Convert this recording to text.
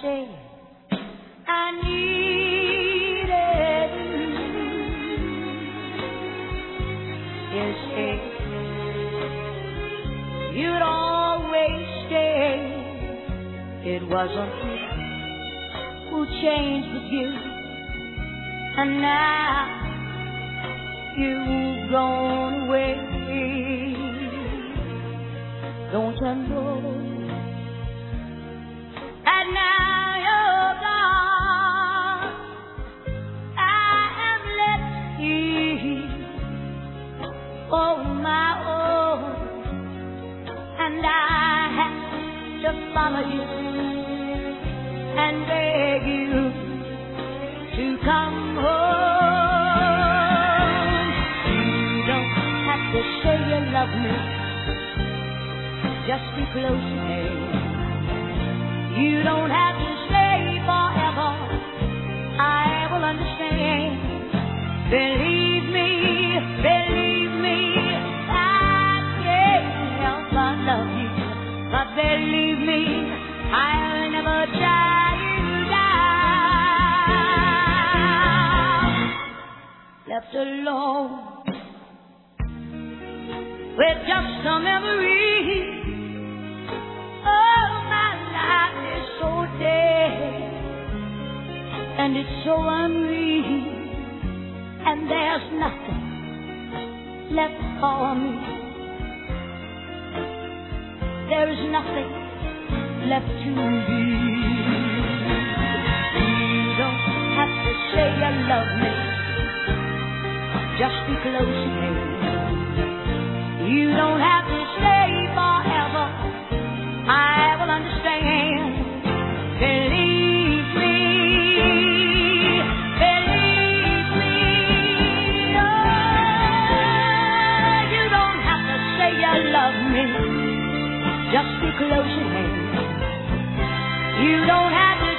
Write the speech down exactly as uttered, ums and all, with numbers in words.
said I needed you. You said you'd always stay. It wasn't me who changed with you, and now you've gone away. Don't you know? And now you're gone, I am left here on my own, and I have to follow you and beg you to come home. You don't have to say you love me, just be close to me. You don't have to stay forever, I will understand. Believe me, believe me, I can't help but love you. But believe me, I'll never tie you down. Left alone with just a memory. Oh, my life is so dead, and it's so unreal, and there's nothing left for me. There is nothing left to be. You don't have to say you love me, just be close to me. You don't have to stay forever, I will understand. Believe me, believe me. Oh, you don't have to say you love me, just be close to me. You don't have to